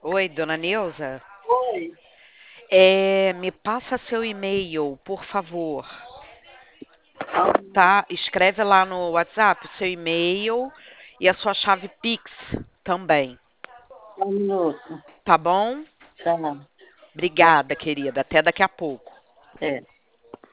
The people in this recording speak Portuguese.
Oi, dona Neuza. Oi, Me passa seu e-mail, por favor, só um, tá? Escreve lá no WhatsApp o seu e-mail e a sua chave Pix também, só um minuto. tá bom? Tá, Obrigada, querida. Até daqui a pouco. é.